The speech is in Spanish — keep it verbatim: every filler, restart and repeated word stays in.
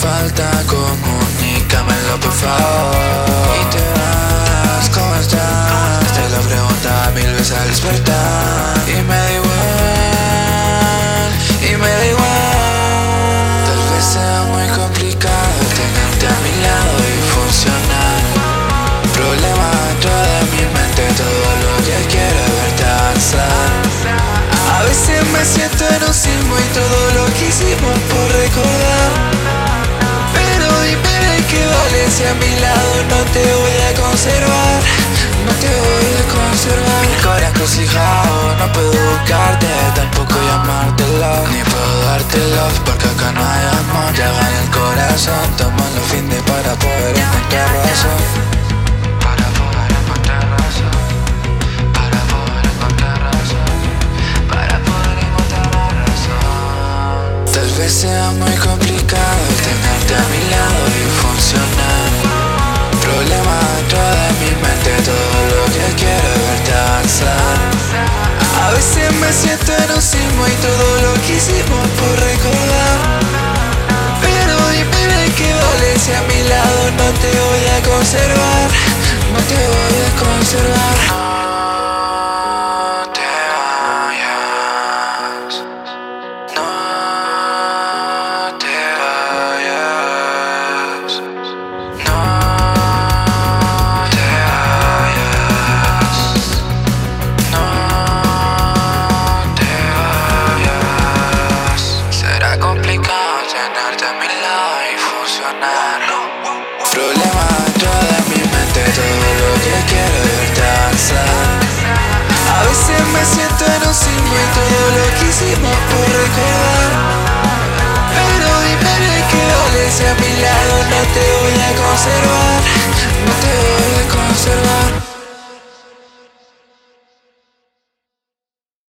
falta, comunícamelo por favor. Y te vas, ¿cómo estás? Te lo pregunta mil veces al despertar. Y me da igual, y me da igual. Tal vez sea muy complicado tenerte a mi lado y funcionar. Problema dentro de mi mente, todo lo que quiero es verte avanzar. A veces me siento en un sismo y todo lo que hicimos por recordar. Pero dime de qué vale si a mi lado no te voy a conservar. No te voy a conservar. Mi corazón encrucijado, no puedo buscarte, tampoco llamártelo, ni puedo dártelo, porque acá no hay amor. Ya gana el corazón, toma los fines para poder encontrar razón. Para poder encontrar razón. Para poder encontrar razón. Para poder encontrar más razón. Tal vez sea muy complicado tenerte a mi lado y funcionar. Problema dentro de mi mente, todo lo que quiero es verte avanzar. A veces me siento en un sismo y todo lo que hicimos por recordar. Pero dime de qué vale si a mi lado no te voy a conservar. No te voy a conservar. No te vayas. No te vayas. No te vayas. No te vayas. Será complicado tenerte a mi lado y funcionar. Problema dentro de mi mente, todo lo que quiero es verte avanzar. A veces me siento en un sismo y todo lo que hicimos por recordar. Pero dime de qué vale si a mi lado no te voy a conservar.